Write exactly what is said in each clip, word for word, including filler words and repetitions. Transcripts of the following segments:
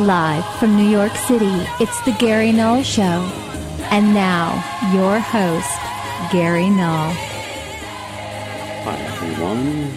Live from New York City, it's the Gary Null Show. And now, your host, Gary Null. Hi, everyone.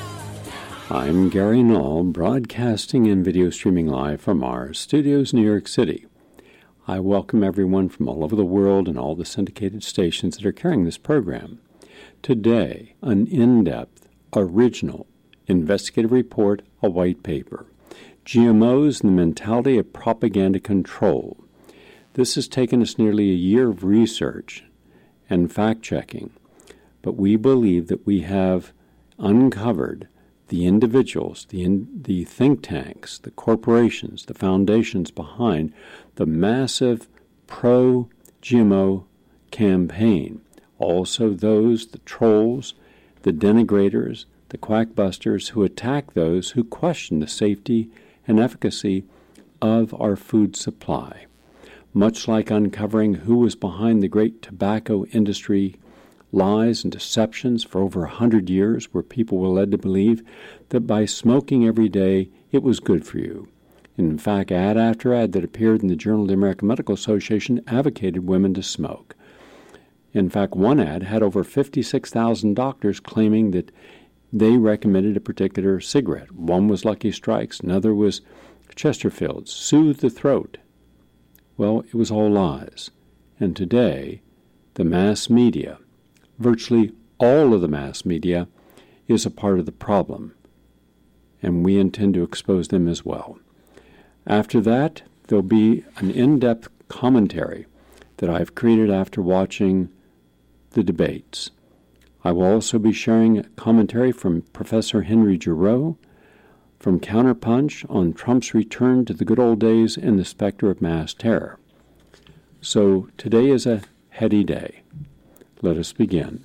I'm Gary Null, broadcasting and video streaming live from our studios, New York City. I welcome everyone from all over the world and all the syndicated stations that are carrying this program. Today, an in-depth, original, investigative report, a white paper. G M Os and the mentality of propaganda control. This has taken us nearly a year of research and fact-checking, but we believe that we have uncovered the individuals, the, in, the think tanks, the corporations, the foundations behind the massive pro-G M O campaign. Also those, the trolls, the denigrators, the quackbusters who attack those who question the safety and efficacy of our food supply. Much like uncovering who was behind the great tobacco industry lies and deceptions for over a hundred years, where people were led to believe that by smoking every day, it was good for you. In fact, ad after ad that appeared in the Journal of the American Medical Association advocated women to smoke. In fact, one ad had over fifty-six thousand doctors claiming that they recommended a particular cigarette. One was Lucky Strikes, another was Chesterfield's, soothe the throat. Well, it was all lies. And today, the mass media, virtually all of the mass media, is a part of the problem. And we intend to expose them as well. After that, there'll be an in-depth commentary that I've created after watching the debates. I will also be sharing commentary from Professor Henry Giroux from Counterpunch on Trump's return to the good old days and the specter of mass terror. So today is a heady day. Let us begin.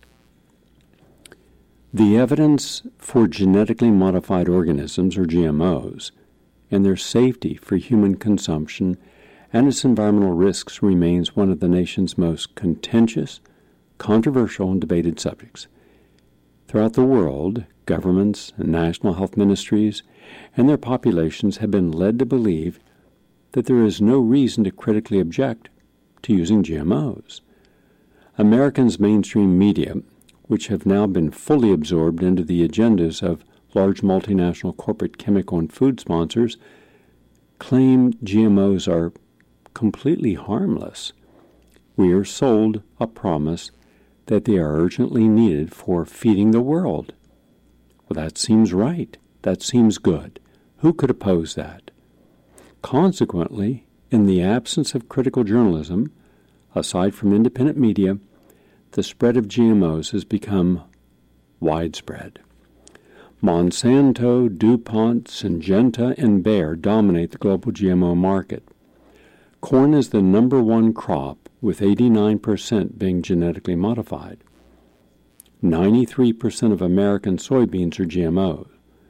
The evidence for genetically modified organisms, or G M Os, and their safety for human consumption and its environmental risks remains one of the nation's most contentious, controversial, and debated subjects. Throughout the world, governments and national health ministries and their populations have been led to believe that there is no reason to critically object to using G M Os. Americans' mainstream media, which have now been fully absorbed into the agendas of large multinational corporate chemical and food sponsors, claim G M Os are completely harmless. We are sold a promise that they are urgently needed for feeding the world. Well, that seems right. That seems good. Who could oppose that? Consequently, in the absence of critical journalism, aside from independent media, the spread of G M Os has become widespread. Monsanto, DuPont, Syngenta, and Bayer dominate the global G M O market. Corn is the number one crop, with eighty-nine percent being genetically modified. ninety-three percent of American soybeans are G M Os.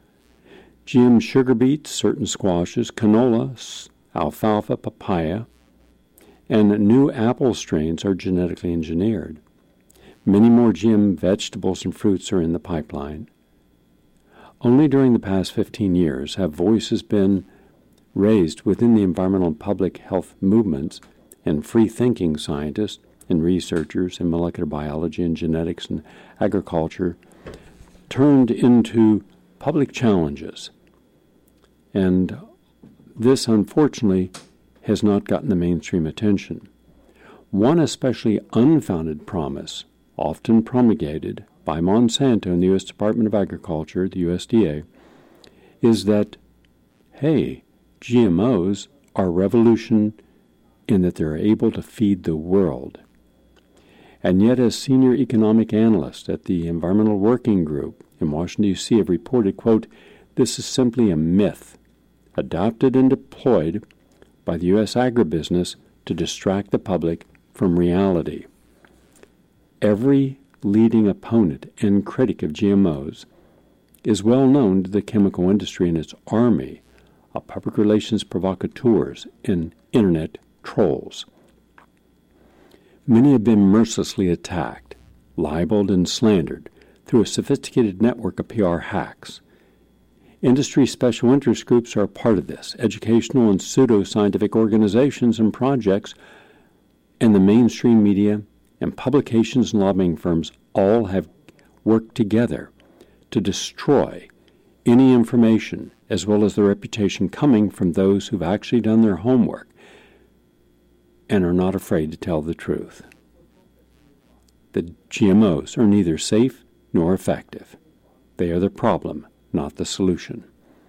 G M sugar beets, certain squashes, canola, alfalfa, papaya, and new apple strains are genetically engineered. Many more G M vegetables and fruits are in the pipeline. Only during the past fifteen years have voices been raised within the environmental and public health movements and free-thinking scientists and researchers in molecular biology and genetics and agriculture turned into public challenges. And this, unfortunately, has not gotten the mainstream attention. One especially unfounded promise, often promulgated by Monsanto and the U S Department of Agriculture, the U S D A, is that, hey, G M Os are revolution in that they're able to feed the world. And yet, as senior economic analysts at the Environmental Working Group in Washington, D C have reported, quote, this is simply a myth adopted and deployed by the U S agribusiness to distract the public from reality. Every leading opponent and critic of G M Os is well known to the chemical industry and its army of public relations provocateurs and internet trolls. Many have been mercilessly attacked, libeled, and slandered through a sophisticated network of P R hacks. Industry special interest groups are a part of this. Educational and pseudo-scientific organizations and projects, and the mainstream media and publications and lobbying firms all have worked together to destroy any information as well as the reputation coming from those who've actually done their homework and are not afraid to tell the truth. The G M Os are neither safe nor effective. They are the problem, not the solution.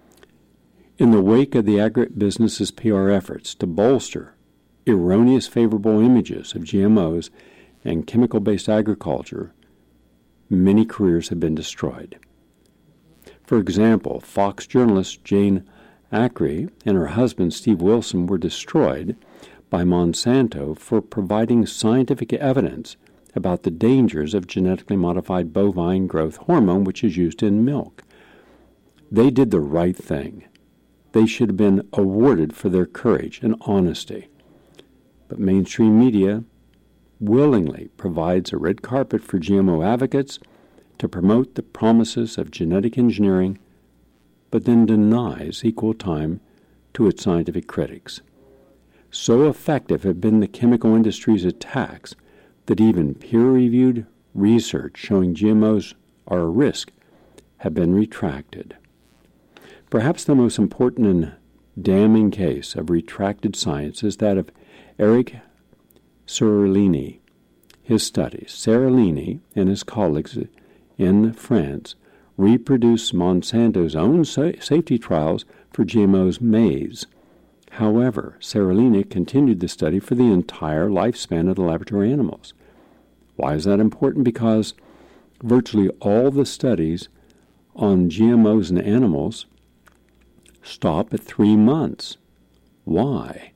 In the wake of the agribusiness's P R efforts to bolster erroneous favorable images of G M Os and chemical-based agriculture, many careers have been destroyed. For example, Fox journalist Jane Acri and her husband Steve Wilson were destroyed by Monsanto for providing scientific evidence about the dangers of genetically modified bovine growth hormone, which is used in milk. They did the right thing. They should have been awarded for their courage and honesty. But mainstream media willingly provides a red carpet for G M O advocates to promote the promises of genetic engineering, but then denies equal time to its scientific critics. So effective have been the chemical industry's attacks that even peer-reviewed research showing G M Os are a risk have been retracted. Perhaps the most important and damning case of retracted science is that of Eric Seralini. His studies, Seralini and his colleagues in France, reproduced Monsanto's own sa- safety trials for G M O's maize. However, Seralini continued the study for the entire lifespan of the laboratory animals. Why is that important? Because virtually all the studies on G M Os in animals stop at three months. Why?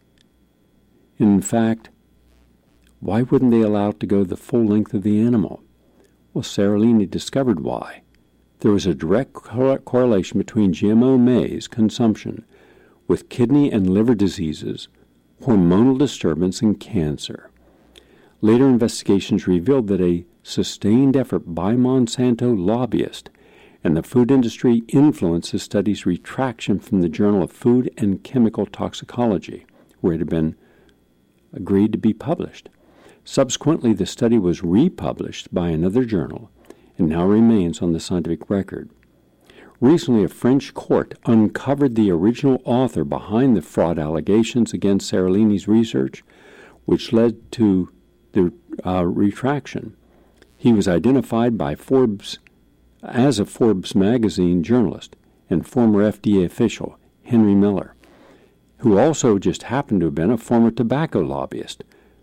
In fact, why wouldn't they allow it to go the full length of the animal? Well, Seralini discovered why. There was a direct cor- correlation between G M O maize consumption with kidney and liver diseases, hormonal disturbance, and cancer. Later investigations revealed that a sustained effort by Monsanto lobbyists and the food industry influenced the study's retraction from the Journal of Food and Chemical Toxicology, where it had been agreed to be published. Subsequently, the study was republished by another journal and now remains on the scientific record. Recently, a French court uncovered the original author behind the fraud allegations against Seralini's research, which led to the uh, retraction. He was identified by Forbes as a Forbes magazine journalist and former F D A official, Henry Miller, who also just happened to have been a former tobacco lobbyist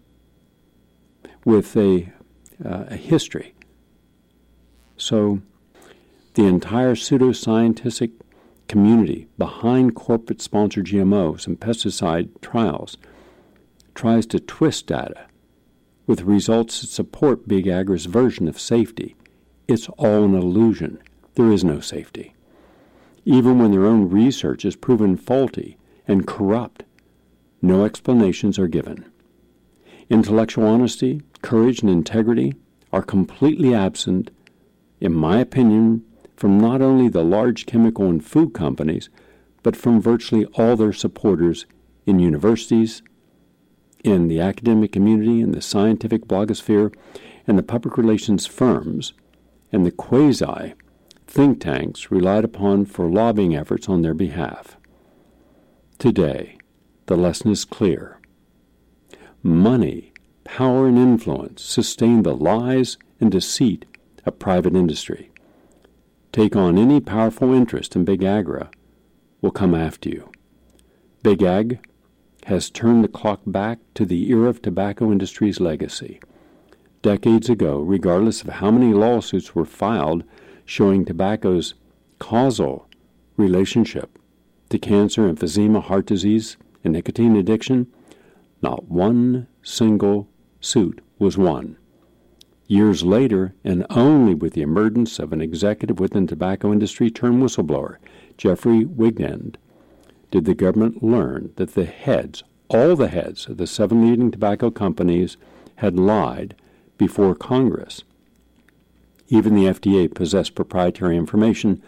with a, uh, a history. So the entire pseudoscientific community behind corporate-sponsored G M Os and pesticide trials tries to twist data with results that support Big Agra's version of safety. It's all an illusion. There is no safety. Even when their own research is proven faulty and corrupt, no explanations are given. Intellectual honesty, courage, and integrity are completely absent, in my opinion, from not only the large chemical and food companies, but from virtually all their supporters in universities, in the academic community, in the scientific blogosphere, and the public relations firms, and the quasi-think tanks relied upon for lobbying efforts on their behalf. Today, the lesson is clear. Money, power, and influence sustain the lies and deceit of private industry. Take on any powerful interest in Big Agra will come after you. Big Ag has turned the clock back to the era of tobacco industry's legacy. Decades ago, regardless of how many lawsuits were filed showing tobacco's causal relationship to cancer, emphysema, heart disease, and nicotine addiction, not one single suit was won. Years later, and only with the emergence of an executive within the tobacco industry turned whistleblower, Jeffrey Wigand, did the government learn that the heads, all the heads of the seven leading tobacco companies had lied before Congress. Even the F D A possessed proprietary information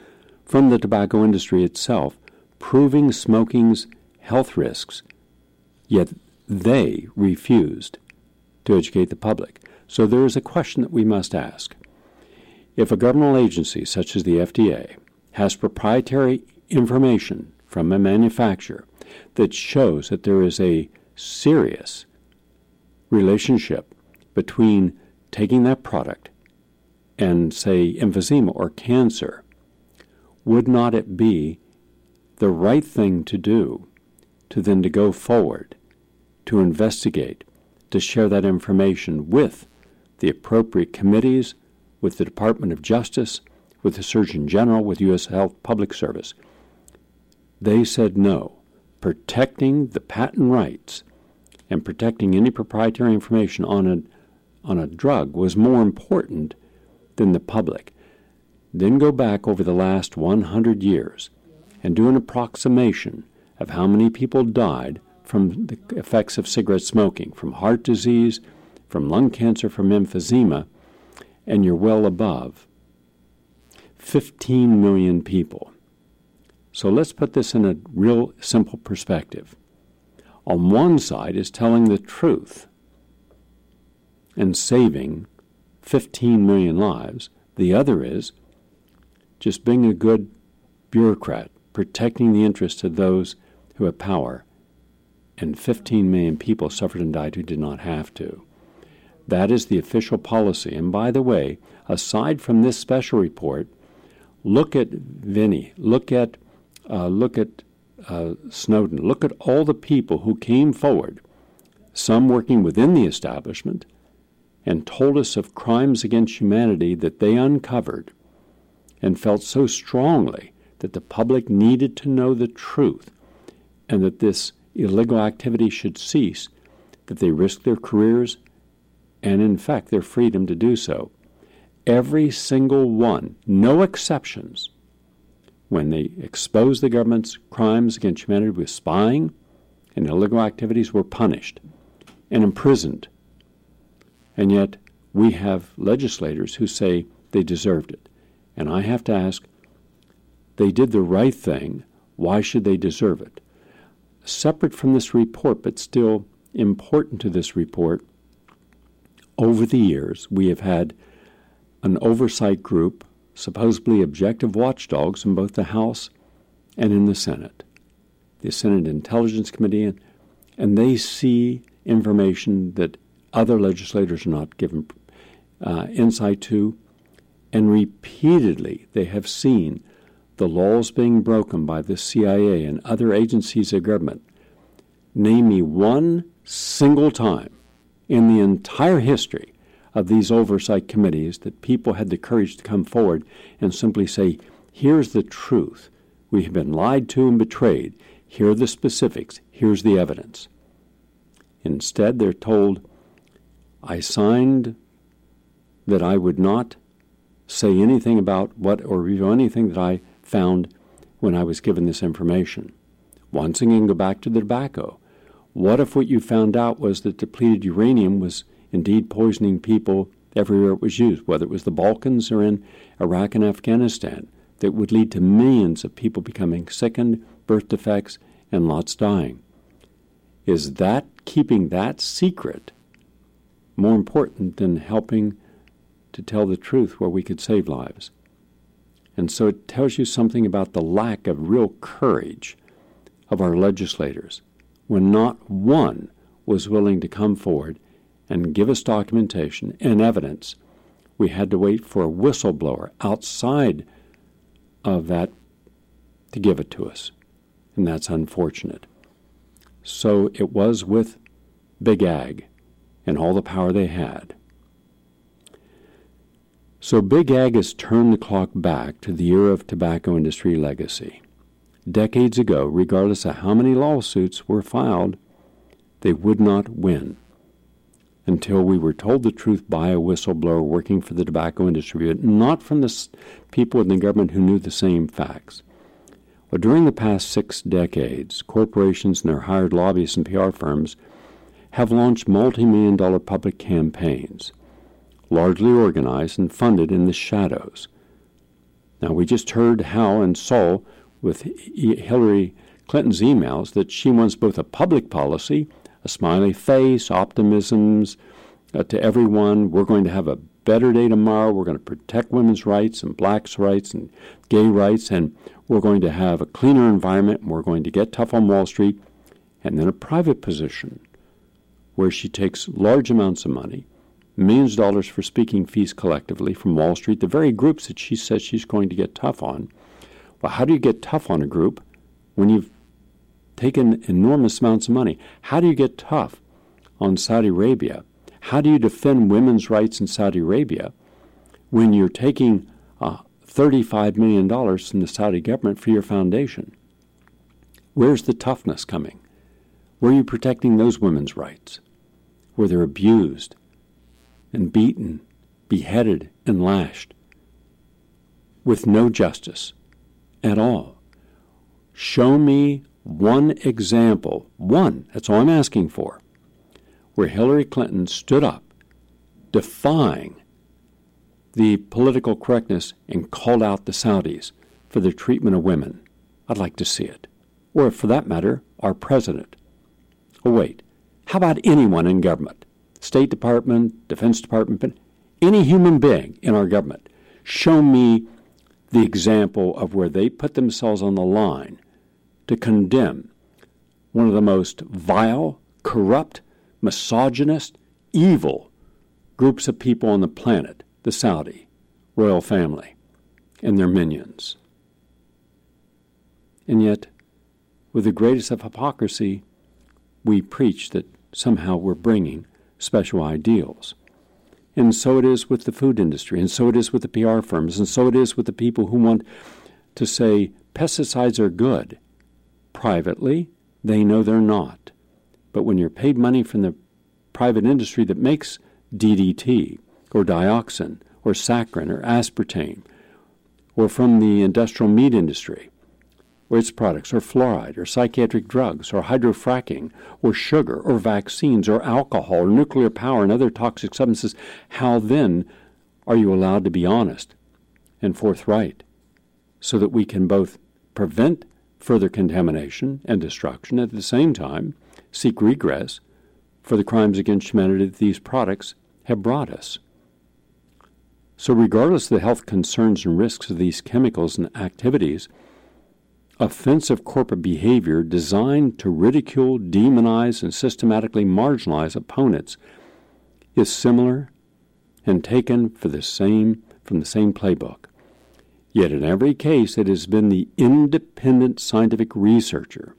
from the tobacco industry itself, proving smoking's health risks, yet they refused to educate the public. So there is a question that we must ask. If a governmental agency such as the F D A has proprietary information from a manufacturer that shows that there is a serious relationship between taking that product and, say, emphysema or cancer, would not it be the right thing to do to then to go forward, to investigate, to share that information with the appropriate committees, with the Department of Justice, with the Surgeon General, with U S Health Public Service? They said no. Protecting the patent rights and protecting any proprietary information on a, on a drug was more important than the public. Then go back over the last one hundred years and do an approximation of how many people died from the effects of cigarette smoking, from heart disease, from lung cancer, from emphysema, and you're well above fifteen million people. So let's put this in a real simple perspective. On one side is telling the truth and saving fifteen million lives. The other is just being a good bureaucrat, protecting the interests of those who have power. And fifteen million people suffered and died who did not have to. That is the official policy. And by the way, aside from this special report, look at Vinnie, look at uh, look at uh, Snowden, look at all the people who came forward, some working within the establishment, and told us of crimes against humanity that they uncovered and felt so strongly that the public needed to know the truth and that this illegal activity should cease, that they risked their careers and, in fact, their freedom to do so. Every single one, no exceptions, when they exposed the government's crimes against humanity with spying and illegal activities, were punished and imprisoned. And yet we have legislators who say they deserved it. And I have to ask, they did the right thing. Why should they deserve it? Separate from this report, but still important to this report, over the years we have had an oversight group, supposedly objective watchdogs in both the House and in the Senate, the Senate Intelligence Committee, and, and they see information that other legislators are not given uh, insight to, and repeatedly they have seen the laws being broken by the C I A and other agencies of government. Name me one single time in the entire history of these oversight committees that people had the courage to come forward and simply say, here's the truth. We have been lied to and betrayed. Here are the specifics. Here's the evidence. Instead, they're told, I signed that I would not say anything about what or review anything that I found when I was given this information. Once again, go back to the tobacco. What if what you found out was that depleted uranium was indeed poisoning people everywhere it was used, whether it was the Balkans or in Iraq and Afghanistan, that would lead to millions of people becoming sickened, birth defects, and lots dying? Is that keeping that secret more important than helping to tell the truth where we could save lives? And so it tells you something about the lack of real courage of our legislators when not one was willing to come forward and give us documentation and evidence. We had to wait for a whistleblower outside of that to give it to us, and that's unfortunate. So it was with Big Ag and all the power they had. So Big Ag has turned the clock back to the era of tobacco industry legacy. Decades ago, regardless of how many lawsuits were filed, they would not win until we were told the truth by a whistleblower working for the tobacco industry, but not from the people in the government who knew the same facts. Well, during the past six decades, corporations and their hired lobbyists and P R firms have launched multi-million dollar public campaigns, largely organized and funded in the shadows Now, we just heard how and saw with Hillary Clinton's emails that she wants both a public policy, a smiley face, optimisms uh, to everyone. We're going to have a better day tomorrow. We're going to protect women's rights and blacks' rights and gay rights, and we're going to have a cleaner environment, and we're going to get tough on Wall Street. And then a private position where she takes large amounts of money, millions of dollars for speaking fees collectively from Wall Street, the very groups that she says she's going to get tough on. Well, how do you get tough on a group when you've taken enormous amounts of money? How do you get tough on Saudi Arabia? How do you defend women's rights in Saudi Arabia when you're taking uh, thirty-five million dollars from the Saudi government for your foundation? Where's the toughness coming? Where are you protecting those women's rights, where they're abused and beaten, beheaded, and lashed with no justice at all? Show me one example, one, that's all I'm asking for, where Hillary Clinton stood up defying the political correctness and called out the Saudis for their treatment of women. I'd like to see it. Or, for that matter, our president. Oh, wait, how about anyone in government? State Department, Defense Department, any human being in our government. Show me the example of where they put themselves on the line to condemn one of the most vile, corrupt, misogynist, evil groups of people on the planet, the Saudi royal family and their minions. And yet, with the greatest of hypocrisy, we preach that somehow we're bringing special ideals. And so it is with the food industry, and so it is with the P R firms, and so it is with the people who want to say pesticides are good. Privately, they know they're not. But when you're paid money from the private industry that makes D D T or dioxin or saccharin or aspartame, or from the industrial meat industry or its products, or fluoride, or psychiatric drugs, or hydrofracking, or sugar, or vaccines, or alcohol, or nuclear power, and other toxic substances, how then are you allowed to be honest and forthright so that we can both prevent further contamination and destruction, at the same time seek regress for the crimes against humanity that these products have brought us? So regardless of the health concerns and risks of these chemicals and activities, offensive corporate behavior designed to ridicule, demonize, and systematically marginalize opponents is similar and taken for the same from the same playbook. Yet in every case, it has been the independent scientific researcher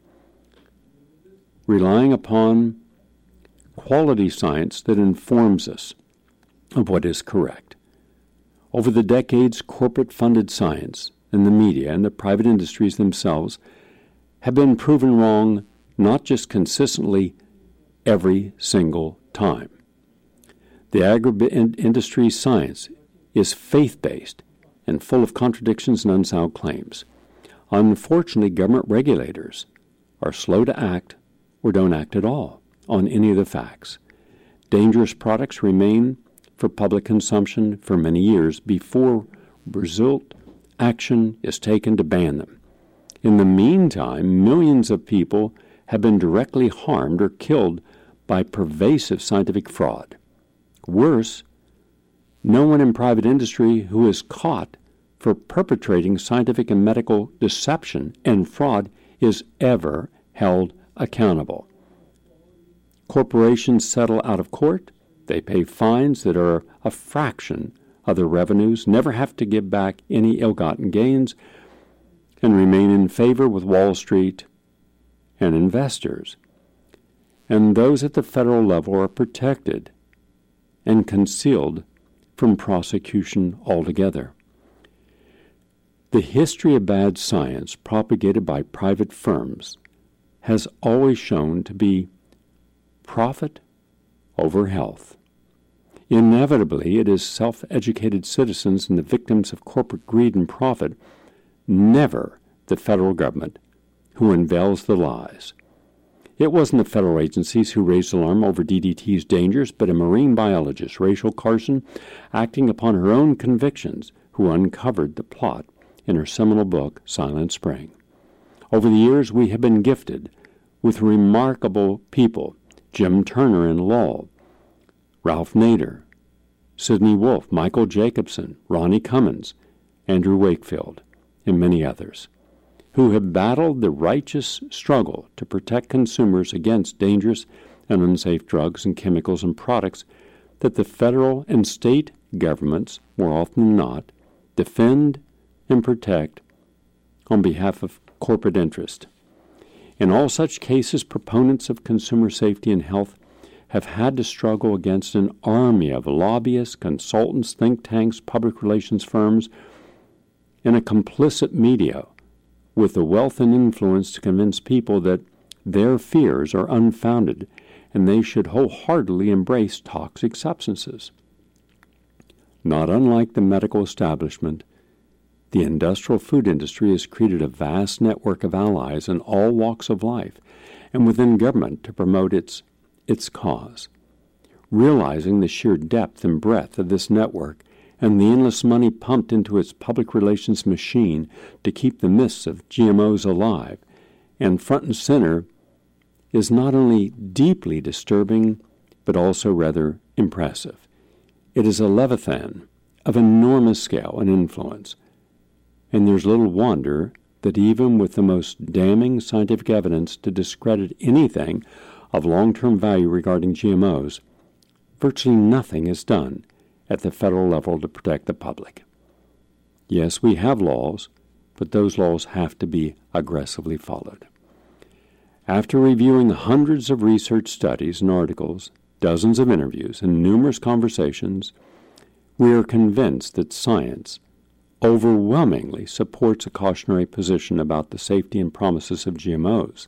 relying upon quality science that informs us of what is correct. Over the decades, corporate-funded science and the media and the private industries themselves have been proven wrong, not just consistently, every single time. The agri-industry science is faith-based and full of contradictions and unsound claims. Unfortunately, government regulators are slow to act or don't act at all on any of the facts. Dangerous products remain for public consumption for many years before result action is taken to ban them. In the meantime, millions of people have been directly harmed or killed by pervasive scientific fraud. Worse, no one in private industry who is caught for perpetrating scientific and medical deception and fraud is ever held accountable. Corporations settle out of court. They pay fines that are a fraction of their revenues, never have to give back any ill-gotten gains, and remain in favor with Wall Street and investors. And those at the federal level are protected and concealed from prosecution altogether. The history of bad science propagated by private firms has always shown to be profit over health. Inevitably, it is self-educated citizens and the victims of corporate greed and profit, never the federal government, who unveils the lies. It wasn't the federal agencies who raised alarm over D D T's dangers, but a marine biologist, Rachel Carson, acting upon her own convictions, who uncovered the plot in her seminal book, Silent Spring. Over the years, we have been gifted with remarkable people, Jim Turner in Lowell, Ralph Nader, Sidney Wolfe, Michael Jacobson, Ronnie Cummins, Andrew Wakefield, and many others, who have battled the righteous struggle to protect consumers against dangerous and unsafe drugs and chemicals and products that the federal and state governments, more often than not, defend and protect on behalf of corporate interest. In all such cases, proponents of consumer safety and health have had to struggle against an army of lobbyists, consultants, think tanks, public relations firms, and a complicit media with the wealth and influence to convince people that their fears are unfounded and they should wholeheartedly embrace toxic substances. Not unlike the medical establishment, the industrial food industry has created a vast network of allies in all walks of life and within government to promote its, its cause. Realizing the sheer depth and breadth of this network and the endless money pumped into its public relations machine to keep the myths of G M Os alive and front and center is not only deeply disturbing, but also rather impressive. It is a leviathan of enormous scale and influence, and there's little wonder that even with the most damning scientific evidence to discredit anything of long-term value regarding G M Os, virtually nothing is done at the federal level to protect the public. Yes, we have laws, but those laws have to be aggressively followed. After reviewing hundreds of research studies and articles, dozens of interviews, and numerous conversations, we are convinced that science overwhelmingly supports a cautionary position about the safety and promises of G M Os.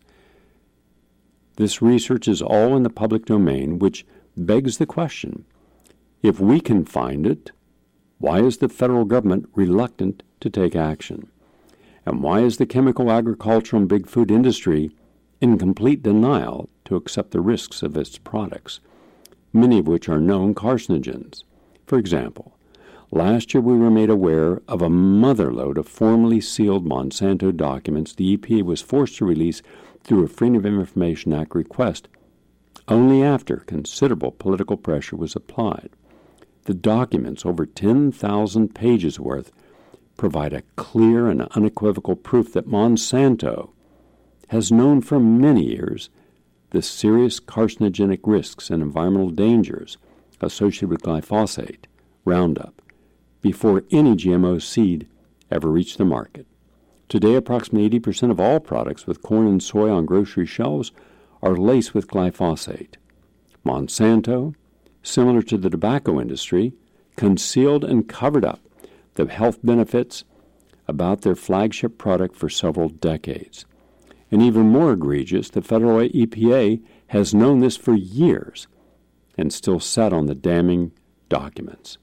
This research is all in the public domain, which begs the question, if we can find it, why is the federal government reluctant to take action? And why is the chemical, agricultural, and big food industry in complete denial to accept the risks of its products, many of which are known carcinogens? For example, last year we were made aware of a motherload of formally sealed Monsanto documents the E P A was forced to release through a Freedom of Information Act request only after considerable political pressure was applied. The documents, over ten thousand pages worth, provide a clear and unequivocal proof that Monsanto has known for many years the serious carcinogenic risks and environmental dangers associated with glyphosate, Roundup, before any G M O seed ever reached the market. Today, approximately eighty percent of all products with corn and soy on grocery shelves are laced with glyphosate. Monsanto, similar to the tobacco industry, concealed and covered up the health benefits about their flagship product for several decades. And even more egregious, the federal E P A has known this for years and still sat on the damning documents.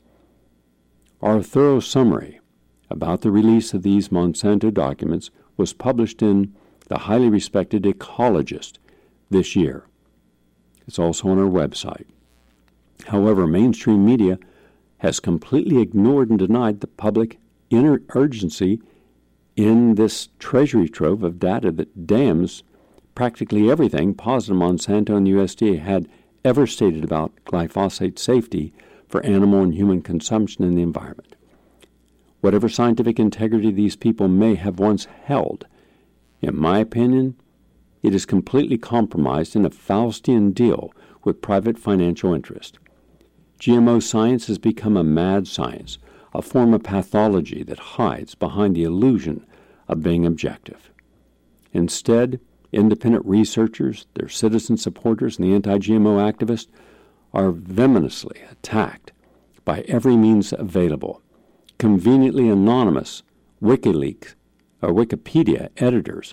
Our thorough summary about the release of these Monsanto documents was published in the highly respected Ecologist this year. It's also on our website. However, mainstream media has completely ignored and denied the public inner urgency in this treasury trove of data that damns practically everything positive Monsanto and the U S D A had ever stated about glyphosate safety for animal and human consumption in the environment. Whatever scientific integrity these people may have once held, in my opinion, it is completely compromised in a Faustian deal with private financial interest. G M O science has become a mad science, a form of pathology that hides behind the illusion of being objective. Instead, independent researchers, their citizen supporters, and the anti-G M O activists are venomously attacked by every means available. Conveniently anonymous WikiLeaks or Wikipedia editors,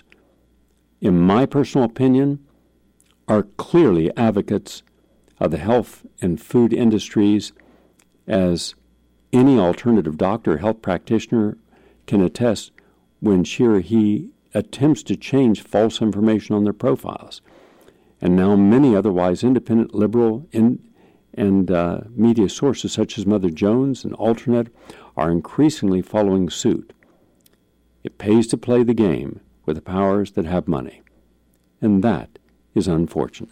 in my personal opinion, are clearly advocates of the health and food industries, as any alternative doctor or health practitioner can attest when she or he attempts to change false information on their profiles. And now many otherwise independent liberal in, and uh, media sources such as Mother Jones and Alternet are increasingly following suit. It pays to play the game with the powers that have money, and that is unfortunate.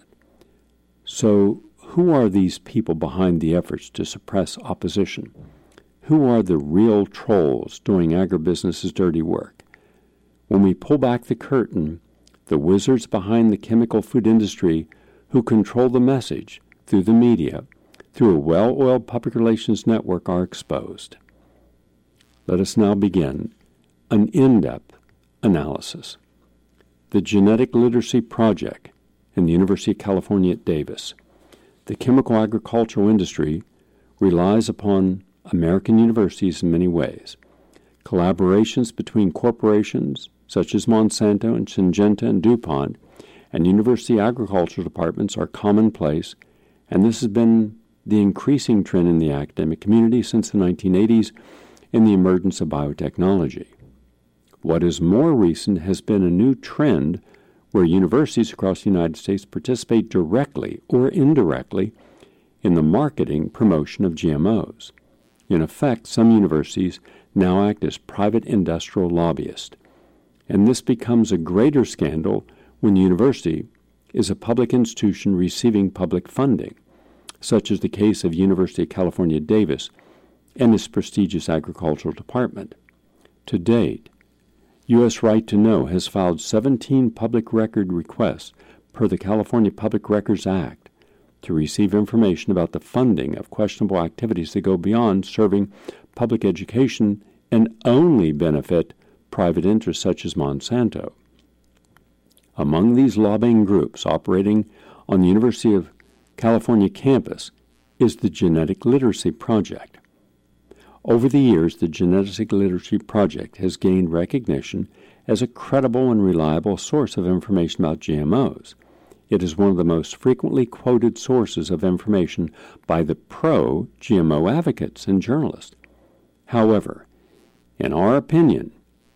So, who are these people behind the efforts to suppress opposition? Who are the real trolls doing agribusiness's dirty work? When we pull back the curtain, the wizards behind the chemical food industry who control the message through the media, through a well-oiled public relations network, are exposed. Let us now begin an in-depth analysis. The Genetic Literacy Project in the University of California at Davis. The chemical agricultural industry relies upon American universities in many ways. Collaborations between corporations such as Monsanto and Syngenta and DuPont and university agricultural departments are commonplace, and this has been the increasing trend in the academic community since the nineteen eighties and the emergence of biotechnology. What is more recent has been a new trend where universities across the United States participate directly or indirectly in the marketing promotion of G M Os. In effect, some universities now act as private industrial lobbyists, and this becomes a greater scandal when the university is a public institution receiving public funding, such as the case of University of California at Davis and its prestigious agricultural department. To date, U S Right to Know has filed seventeen public record requests per the California Public Records Act to receive information about the funding of questionable activities that go beyond serving public education and only benefit private interests such as Monsanto. Among these lobbying groups operating on the University of California campus is the Genetic Literacy Project. Over the years, the Genetic Literacy Project has gained recognition as a credible and reliable source of information about G M Os. It is one of the most frequently quoted sources of information by the pro-G M O advocates and journalists. However, in our opinion,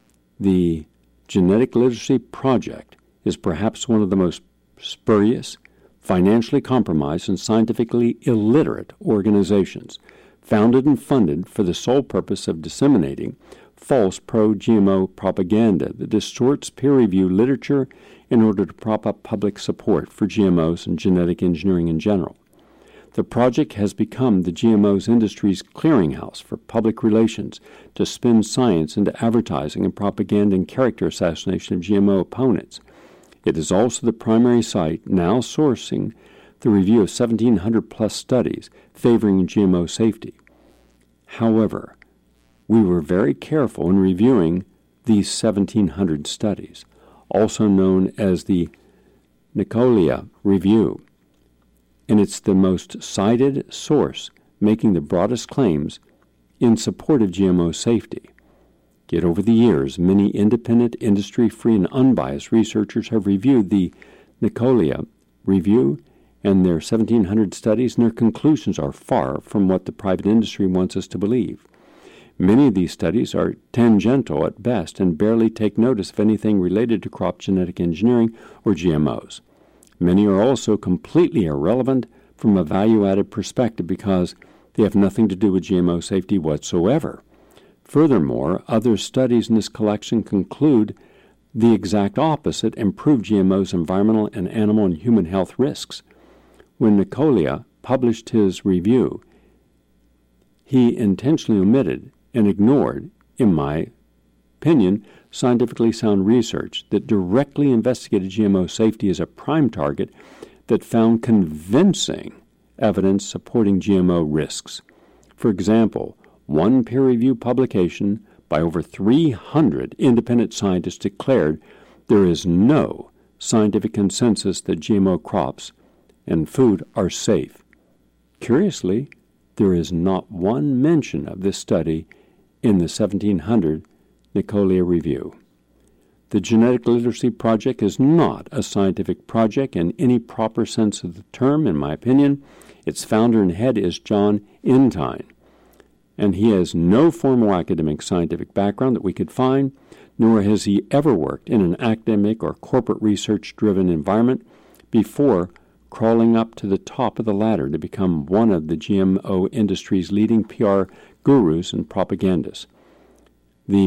the Genetic Literacy Project is perhaps one of the most spurious, financially compromised, and scientifically illiterate organizations, founded and funded for the sole purpose of disseminating false pro-G M O propaganda that distorts peer-reviewed literature in order to prop up public support for G M Os and genetic engineering in general. The project has become the G M Os industry's clearinghouse for public relations to spin science into advertising and propaganda and character assassination of G M O opponents. It is also the primary site now sourcing the review of seventeen hundred plus studies favoring G M O safety. However, we were very careful in reviewing these seventeen hundred studies, also known as the Nicolia Review, and it's the most cited source making the broadest claims in support of G M O safety. Yet over the years, many independent, industry-free, and unbiased researchers have reviewed the Nicolia Review and their seventeen hundred studies, and their conclusions are far from what the private industry wants us to believe. Many of these studies are tangential at best and barely take notice of anything related to crop genetic engineering or G M Os. Many are also completely irrelevant from a value-added perspective because they have nothing to do with G M O safety whatsoever. Furthermore, other studies in this collection conclude the exact opposite and prove G M O's environmental and animal and human health risks. When Nicolia published his review, he intentionally omitted and ignored, in my opinion, scientifically sound research that directly investigated G M O safety as a prime target that found convincing evidence supporting G M O risks. For example, one peer-reviewed publication by over three hundred independent scientists declared there is no scientific consensus that G M O crops and food are safe. Curiously, there is not one mention of this study in the seventeen hundred Nicolia Review. The Genetic Literacy Project is not a scientific project in any proper sense of the term, in my opinion. Its founder and head is John Entine, and he has no formal academic scientific background that we could find, nor has he ever worked in an academic or corporate research-driven environment before crawling up to the top of the ladder to become one of the G M O industry's leading P R gurus and propagandists. The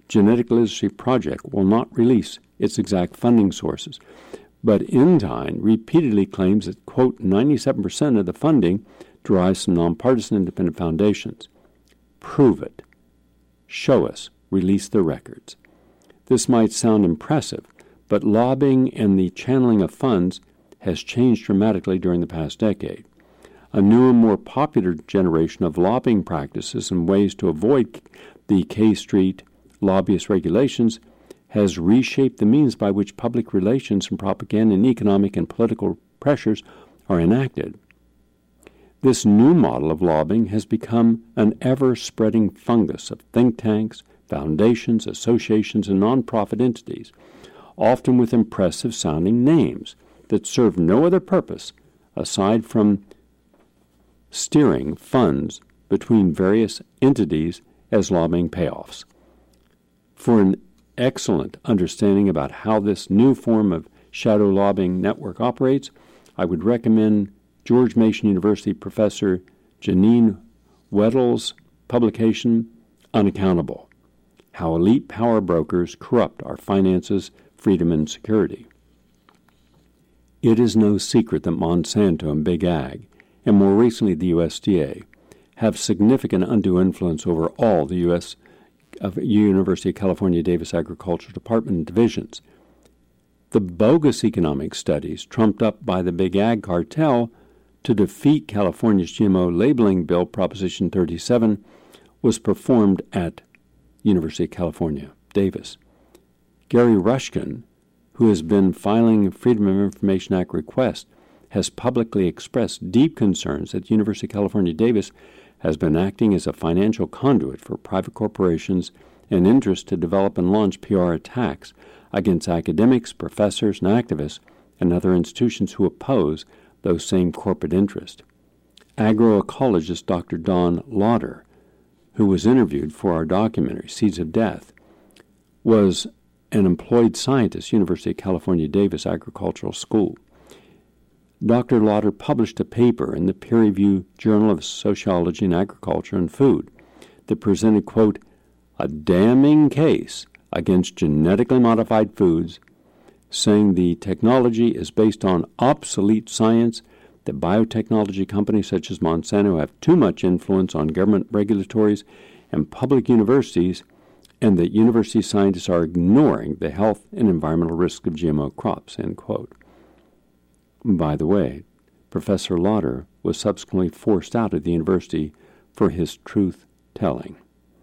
Genetic Literacy Project will not release its exact funding sources, but Entyne repeatedly claims that, quote, ninety-seven percent of the funding derives from nonpartisan independent foundations. Prove it. Show us. Release the records. This might sound impressive, but lobbying and the channeling of funds has changed dramatically during the past decade. A new and more popular generation of lobbying practices and ways to avoid the K Street lobbyist regulations has reshaped the means by which public relations and propaganda and economic and political pressures are enacted. This new model of lobbying has become an ever-spreading fungus of think tanks, foundations, associations, and nonprofit entities, often with impressive-sounding names that serve no other purpose aside from steering funds between various entities as lobbying payoffs. For an excellent understanding about how this new form of shadow lobbying network operates, I would recommend George Mason University professor Janine Weddle's publication, Unaccountable: How Elite Power Brokers Corrupt Our Finances, Freedom, and Security. It is no secret that Monsanto and Big Ag, and more recently the U S D A, have significant undue influence over all the U S of University of California Davis Agricultural Department divisions. The bogus economic studies trumped up by the Big Ag cartel to defeat California's G M O labeling bill, Proposition thirty-seven, was performed at University of California, Davis. Gary Rushkin, who has been filing Freedom of Information Act requests, has publicly expressed deep concerns that University of California, Davis has been acting as a financial conduit for private corporations and interests to develop and launch P R attacks against academics, professors, and activists, and other institutions who oppose those same corporate interests. Agroecologist Doctor Don Lauder, who was interviewed for our documentary, Seeds of Death, was an employed scientist, University of California, Davis Agricultural School. Doctor Lauder published a paper in the peer-reviewed Journal of Sociology and Agriculture and Food that presented, quote, a damning case against genetically modified foods, saying the technology is based on obsolete science, that biotechnology companies such as Monsanto have too much influence on government regulatories and public universities, and that university scientists are ignoring the health and environmental risks of G M O crops, end quote. By the way, Professor Lauder was subsequently forced out of the university for his truth-telling.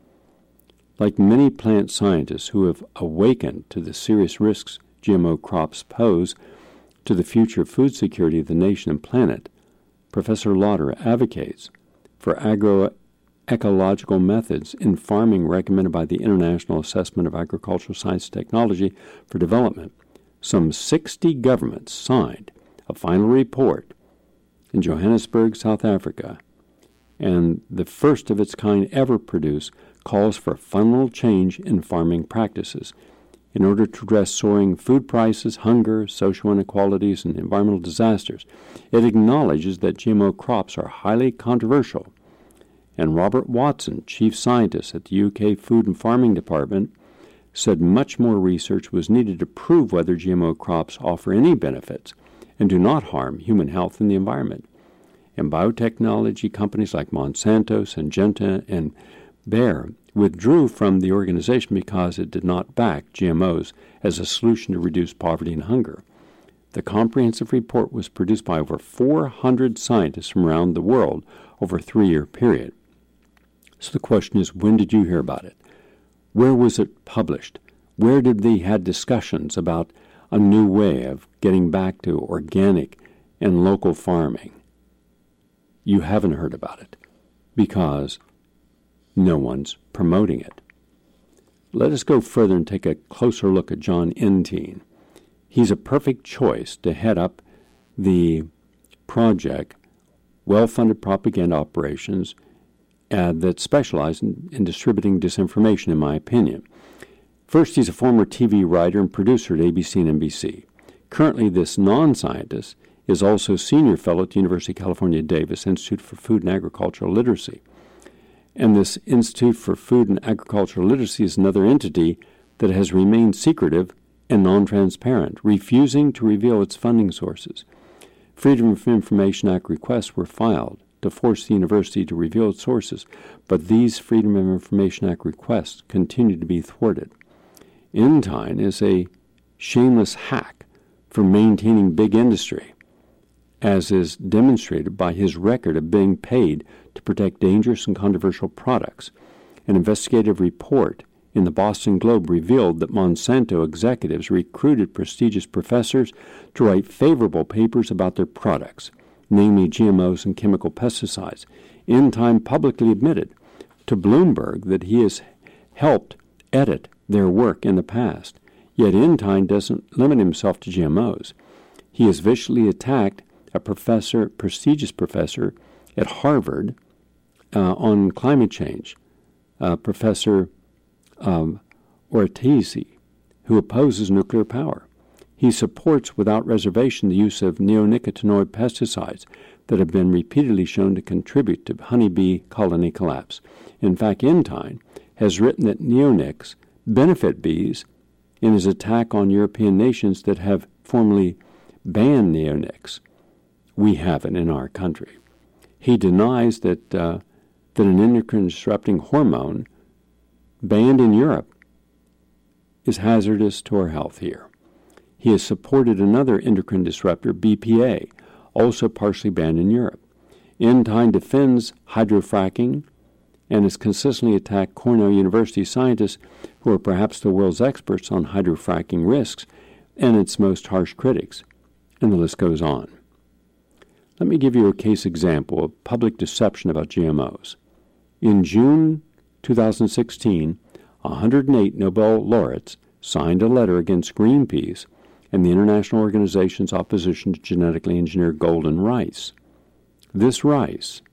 Like many plant scientists who have awakened to the serious risks G M O crops pose to the future food security of the nation and planet, Professor Lauder advocates for agroecological methods in farming recommended by the International Assessment of Agricultural Science and Technology for Development. Some sixty governments signed a final report in Johannesburg, South Africa, and the first of its kind ever produced calls for a fundamental change in farming practices in order to address soaring food prices, hunger, social inequalities, and environmental disasters. It acknowledges that G M O crops are highly controversial, and Robert Watson, chief scientist at the U K Food and Farming Department, said much more research was needed to prove whether G M O crops offer any benefits and do not harm human health and the environment. And biotechnology companies like Monsanto, Syngenta, and Bayer withdrew from the organization because it did not back G M Os as a solution to reduce poverty and hunger. The comprehensive report was produced by over four hundred scientists from around the world over a three-year period. So the question is, when did you hear about it? Where was it published? Where did they have discussions about a new way of getting back to organic and local farming? You haven't heard about it because no one's promoting it. Let us go further and take a closer look at John Entyne. He's a perfect choice to head up the project, well-funded propaganda operations uh, that specialize in, in distributing disinformation, in my opinion. First, he's a former T V writer and producer at A B C and N B C. Currently, this non-scientist is also senior fellow at the University of California, Davis Institute for Food and Agricultural Literacy. And this Institute for Food and Agricultural Literacy is another entity that has remained secretive and non-transparent, refusing to reveal its funding sources. Freedom of Information Act requests were filed to force the university to reveal its sources, but these Freedom of Information Act requests continue to be thwarted. Entyne is a shameless hack for maintaining big industry, as is demonstrated by his record of being paid to protect dangerous and controversial products. An investigative report in the Boston Globe revealed that Monsanto executives recruited prestigious professors to write favorable papers about their products, namely G M Os and chemical pesticides. Entyne publicly admitted to Bloomberg that he has helped edit their work in the past. Yet Entyne doesn't limit himself to G M Os. He has viciously attacked a professor, prestigious professor at Harvard uh, on climate change, uh, Professor um, Ortiz, who opposes nuclear power. He supports without reservation the use of neonicotinoid pesticides that have been repeatedly shown to contribute to honeybee colony collapse. In fact, Entyne has written that neonics benefit bees in his attack on European nations that have formally banned neonics. We have it in our country. He denies that uh, that an endocrine-disrupting hormone banned in Europe is hazardous to our health here. He has supported another endocrine disruptor, B P A, also partially banned in Europe. Entyne defends hydrofracking and has consistently attacked Cornell University scientists who are perhaps the world's experts on hydrofracking risks and its most harsh critics. And the list goes on. Let me give you a case example of public deception about G M Os. In June two thousand sixteen, one hundred eight Nobel laureates signed a letter against Greenpeace and the international organization's opposition to genetically engineered golden rice. This rice,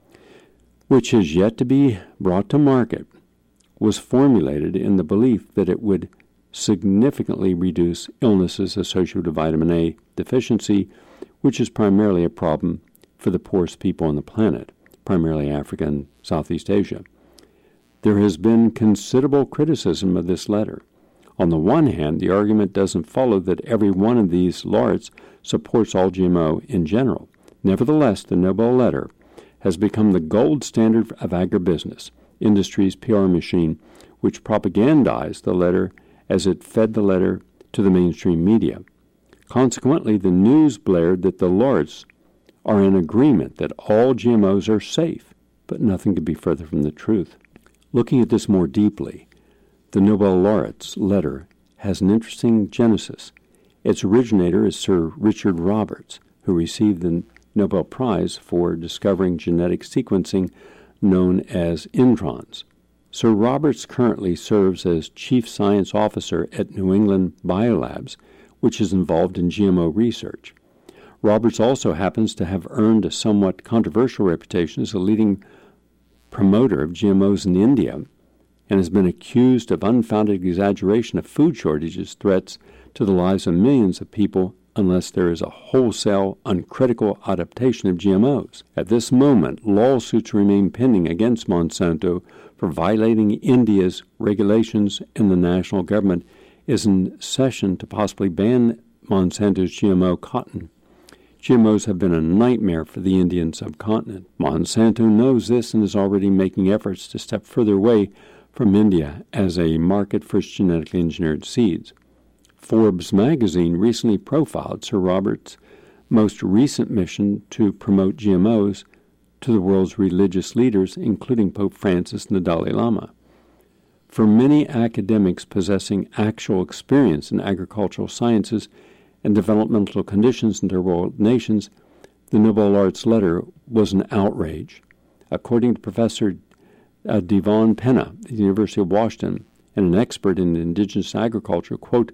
which has yet to be brought to market, was formulated in the belief that it would significantly reduce illnesses associated with vitamin A deficiency, which is primarily a problem for the poorest people on the planet, primarily Africa and Southeast Asia. There has been considerable criticism of this letter. On the one hand, the argument doesn't follow that every one of these laureates supports all G M O in general. Nevertheless, the Nobel letter has become the gold standard of agribusiness, industry's P R machine, which propagandized the letter as it fed the letter to the mainstream media. Consequently, the news blared that the laureates are in agreement that all G M Os are safe, but nothing could be further from the truth. Looking at this more deeply, the Nobel laureates letter has an interesting genesis. Its originator is Sir Richard Roberts, who received the Nobel Prize for discovering genetic sequencing known as introns. Sir Roberts currently serves as Chief Science Officer at New England Biolabs, which is involved in G M O research. Roberts also happens to have earned a somewhat controversial reputation as a leading promoter of G M Os in India and has been accused of unfounded exaggeration of food shortages threats to the lives of millions of people unless there is a wholesale, uncritical adaptation of G M Os. At this moment, lawsuits remain pending against Monsanto for violating India's regulations, and the national government is in session to possibly ban Monsanto's G M O cotton. G M Os have been a nightmare for the Indian subcontinent. Monsanto knows this and is already making efforts to step further away from India as a market for its genetically engineered seeds. Forbes magazine recently profiled Sir Roberts' most recent mission to promote G M Os to the world's religious leaders, including Pope Francis and the Dalai Lama. For many academics possessing actual experience in agricultural sciences and developmental conditions in third world nations, the Nobel laureates letter was an outrage. According to Professor uh, Devon Penna at the University of Washington and an expert in indigenous agriculture, quote,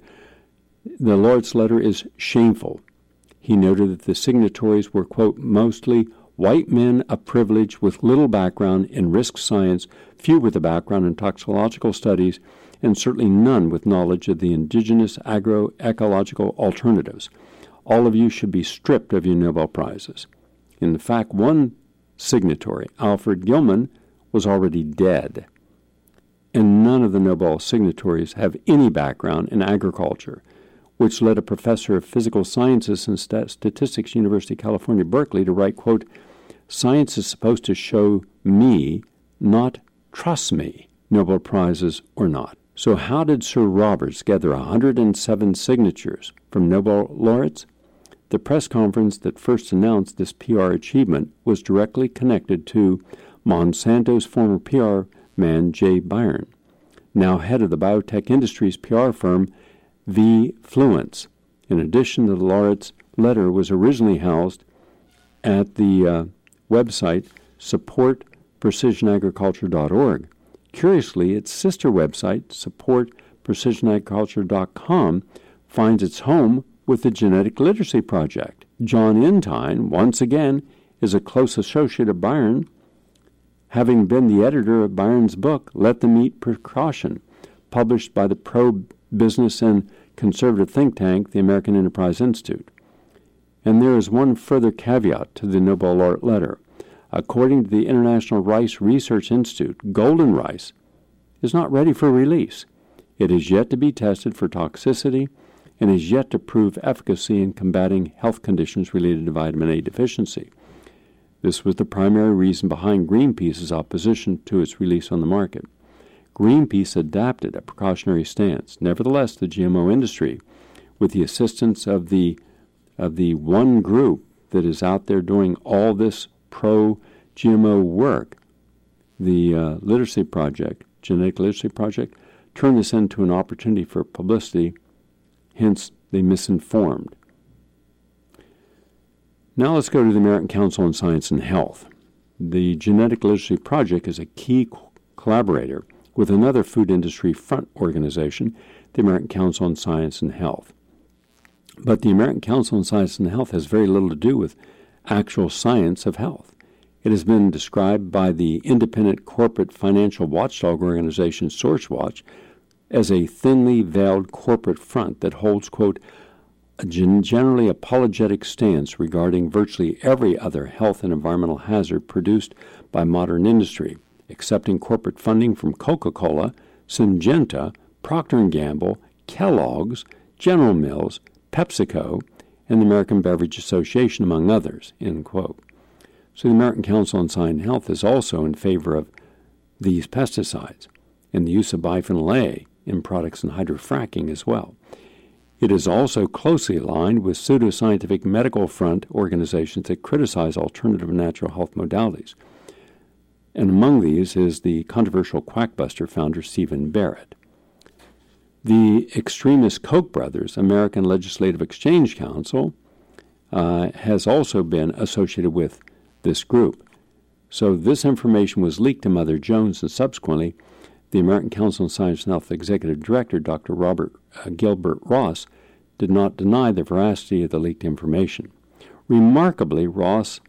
the laureates letter is shameful. He noted that the signatories were, quote, mostly white men of privilege with little background in risk science, few with a background in toxicological studies, and certainly none with knowledge of the indigenous agroecological alternatives. All of you should be stripped of your Nobel Prizes. In fact, one signatory, Alfred Gilman, was already dead. And none of the Nobel signatories have any background in agriculture, which led a professor of physical sciences and Stat- statistics, University of California, Berkeley, to write, quote, "Science is supposed to show me, not trust me, Nobel Prizes or not." So how did Sir Roberts gather one hundred seven signatures from Nobel laureates? The press conference that first announced this P R achievement was directly connected to Monsanto's former P R man, Jay Byron, now head of the biotech industry's P R firm, V-Fluence. In addition, the laureate's letter was originally housed at the uh, website support precision agriculture dot org. Curiously, its sister website, support precision agriculture dot com, finds its home with the Genetic Literacy Project. John Entine, once again, is a close associate of Byron, having been the editor of Byron's book, Let Them Eat Precaution, published by the pro-business and conservative think tank, the American Enterprise Institute. And there is one further caveat to the Nobel laureate letter. According to the International Rice Research Institute, golden rice is not ready for release. It is yet to be tested for toxicity and is yet to prove efficacy in combating health conditions related to vitamin A deficiency. This was the primary reason behind Greenpeace's opposition to its release on the market. Greenpeace adapted a precautionary stance. Nevertheless, the G M O industry, with the assistance of the of the one group that is out there doing all this pro-G M O work, the uh, Literacy Project, Genetic Literacy Project, turned this into an opportunity for publicity, hence they misinformed. Now let's go to the American Council on Science and Health. The Genetic Literacy Project is a key co- collaborator with another food industry front organization, the American Council on Science and Health. But the American Council on Science and Health has very little to do with actual science of health. It has been described by the independent corporate financial watchdog organization SourceWatch as a thinly veiled corporate front that holds, quote, a gen- generally apologetic stance regarding virtually every other health and environmental hazard produced by modern industry, accepting corporate funding from Coca-Cola, Syngenta, Procter and Gamble, Kellogg's, General Mills, PepsiCo, and the American Beverage Association, among others, end quote. So the American Council on Science and Health is also in favor of these pesticides and the use of bisphenol A in products and hydrofracking as well. It is also closely aligned with pseudoscientific medical front organizations that criticize alternative natural health modalities. And among these is the controversial Quackbuster founder Stephen Barrett. The extremist Koch brothers, American Legislative Exchange Council, uh, has also been associated with this group. So this information was leaked to Mother Jones, and subsequently the American Council on Science and Health Executive Director, Doctor Robert uh, Gilbert Ross, did not deny the veracity of the leaked information. Remarkably, Ross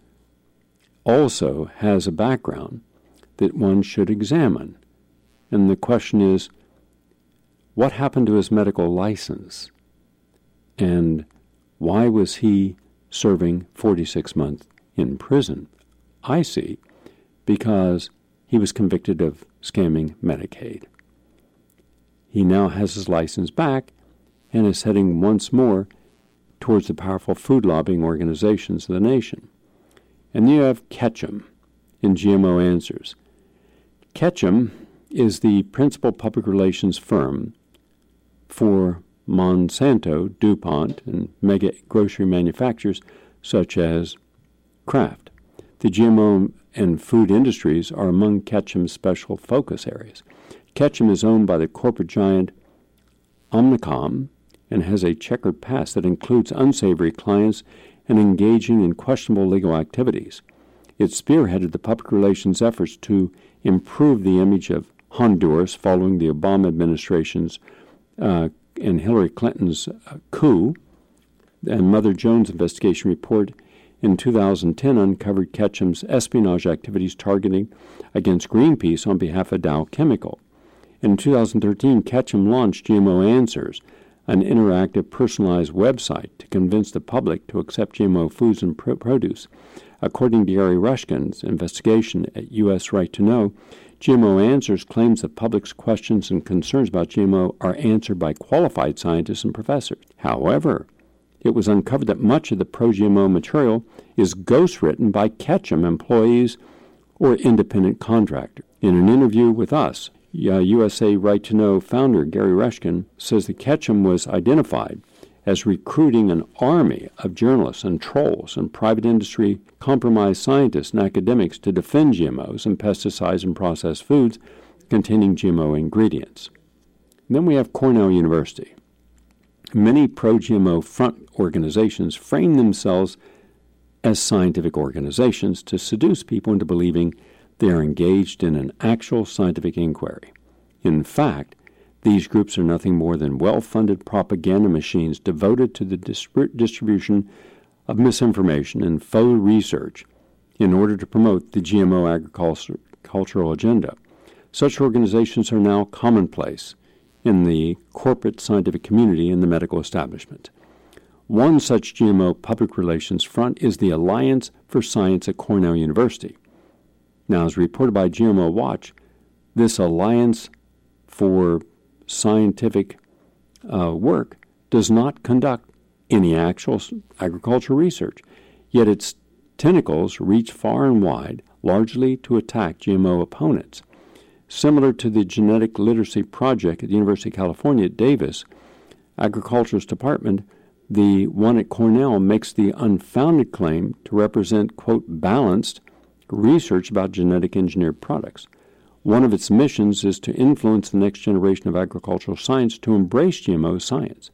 also has a background that one should examine. And the question is, what happened to his medical license? And why was he serving forty-six months in prison? I see, because he was convicted of scamming Medicaid. He now has his license back and is heading once more towards the powerful food lobbying organizations of the nation. And then you have Ketchum in G M O Answers. Ketchum is the principal public relations firm for Monsanto, DuPont, and mega grocery manufacturers such as Kraft. The G M O and food industries are among Ketchum's special focus areas. Ketchum is owned by the corporate giant Omnicom and has a checkered past that includes unsavory clients and engaging in questionable legal activities. It spearheaded the public relations efforts to improve the image of Honduras following the Obama administration's uh, and Hillary Clinton's uh, coup. And Mother Jones' investigation report in two thousand ten uncovered Ketchum's espionage activities targeting against Greenpeace on behalf of Dow Chemical. In two thousand thirteen, Ketchum launched G M O Answers, an interactive, personalized website to convince the public to accept G M O foods and produce. According to Gary Rushkin's investigation at U S Right to Know, G M O Answers claims the public's questions and concerns about G M O are answered by qualified scientists and professors. However, it was uncovered that much of the pro-G M O material is ghostwritten by Ketchum employees or independent contractors. In an interview with us, uh, U S A Right to Know founder Gary Rushkin says that Ketchum was identified as recruiting an army of journalists and trolls and private industry compromised scientists and academics to defend G M Os and pesticides and processed foods containing G M O ingredients. And then we have Cornell University. Many pro-G M O front organizations frame themselves as scientific organizations to seduce people into believing they are engaged in an actual scientific inquiry. In fact, these groups are nothing more than well-funded propaganda machines devoted to the dis- distribution of misinformation and faux research in order to promote the G M O agricultural agenda. Such organizations are now commonplace in the corporate scientific community and the medical establishment. One such G M O public relations front is the Alliance for Science at Cornell University. Now, as reported by G M O Watch, this Alliance for Scientific uh, work does not conduct any actual agricultural research, yet its tentacles reach far and wide, largely to attack G M O opponents. Similar to the Genetic Literacy Project at the University of California at Davis, Agriculture's department, the one at Cornell, makes the unfounded claim to represent, quote, balanced research about genetic engineered products. One of its missions is to influence the next generation of agricultural science to embrace G M O science.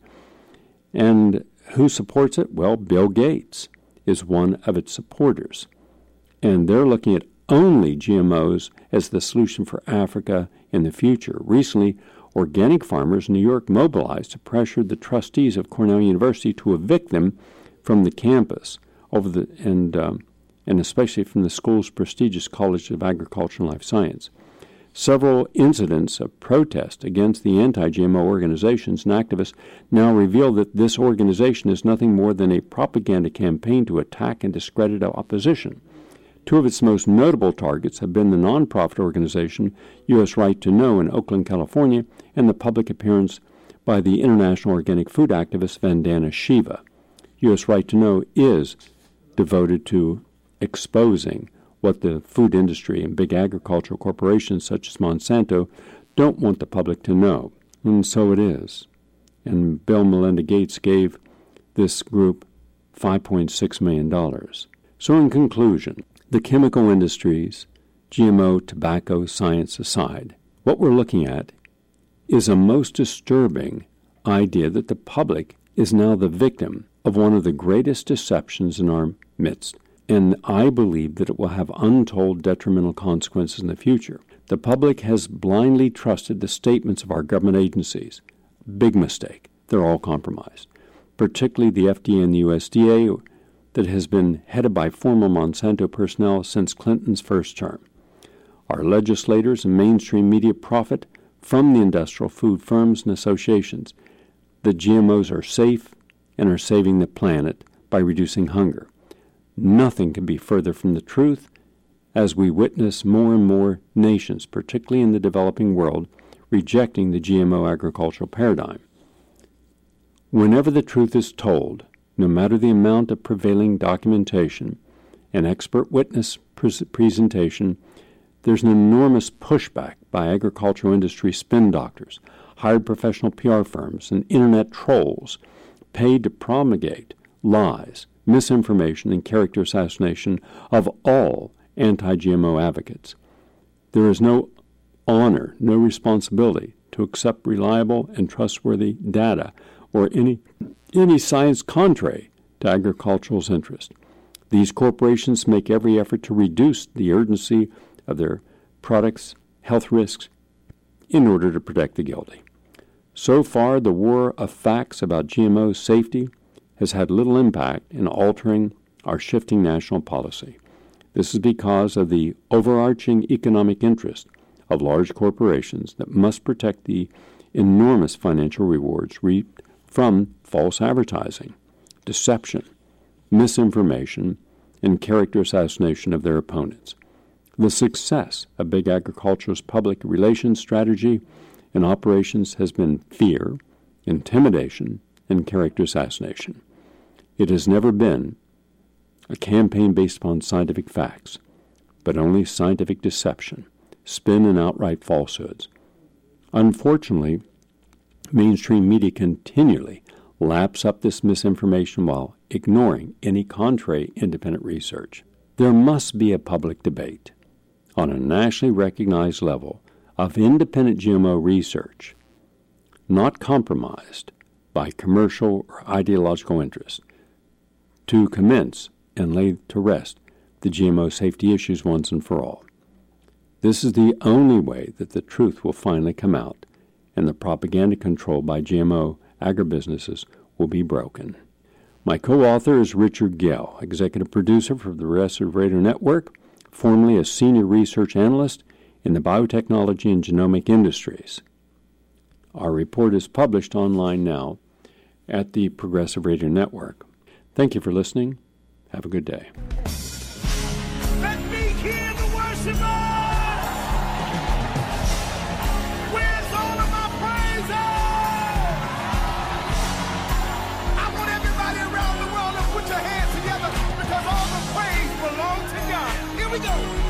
And who supports it? Well, Bill Gates is one of its supporters. And they're looking at only G M Os as the solution for Africa in the future. Recently, organic farmers in New York mobilized to pressure the trustees of Cornell University to evict them from the campus over the and um, and especially from the school's prestigious College of Agriculture and Life Science. Several incidents of protest against the anti-G M O organizations and activists now reveal that this organization is nothing more than a propaganda campaign to attack and discredit opposition. Two of its most notable targets have been the nonprofit organization U S Right to Know in Oakland, California, and the public appearance by the international organic food activist Vandana Shiva. U S Right to Know is devoted to exposing what the food industry and big agricultural corporations such as Monsanto don't want the public to know. And so it is. And Bill and Melinda Gates gave this group five point six million dollars. So in conclusion, the chemical industries, G M O, tobacco, science aside, what we're looking at is a most disturbing idea that the public is now the victim of one of the greatest deceptions in our midst. And I believe that it will have untold detrimental consequences in the future. The public has blindly trusted the statements of our government agencies. Big mistake. They're all compromised, particularly the F D A and the U S D A that has been headed by former Monsanto personnel since Clinton's first term. Our legislators and mainstream media profit from the industrial food firms and associations that G M Os are safe and are saving the planet by reducing hunger. Nothing can be further from the truth as we witness more and more nations, particularly in the developing world, rejecting the G M O agricultural paradigm. Whenever the truth is told, no matter the amount of prevailing documentation and expert witness pre- presentation, there's an enormous pushback by agricultural industry spin doctors, hired professional P R firms, and internet trolls paid to promulgate lies, misinformation, and character assassination of all anti-G M O advocates. There is no honor, no responsibility to accept reliable and trustworthy data or any any science contrary to agricultural's interest. These corporations make every effort to reduce the urgency of their products' health risks in order to protect the guilty. So far, the war of facts about G M O safety has had little impact in altering our shifting national policy. This is because of the overarching economic interest of large corporations that must protect the enormous financial rewards reaped from false advertising, deception, misinformation, and character assassination of their opponents. The success of Big Agriculture's public relations strategy and operations has been fear, intimidation, and character assassination. It has never been a campaign based upon scientific facts, but only scientific deception, spin, and outright falsehoods. Unfortunately, mainstream media continually laps up this misinformation while ignoring any contrary independent research. There must be a public debate on a nationally recognized level of independent G M O research, not compromised by commercial or ideological interest, to commence and lay to rest the G M O safety issues once and for all. This is the only way that the truth will finally come out and the propaganda controlled by G M O agribusinesses will be broken. My co-author is Richard Gell, executive producer for the Progressive Radio Network, formerly a senior research analyst in the biotechnology and genomic industries. Our report is published online now at the Progressive Radio Network. Thank you for listening. Have a good day. Let me hear the worshipers! Where's all of my praises? I want everybody around the world to put your hands together because all the praise belongs to God. Here we go.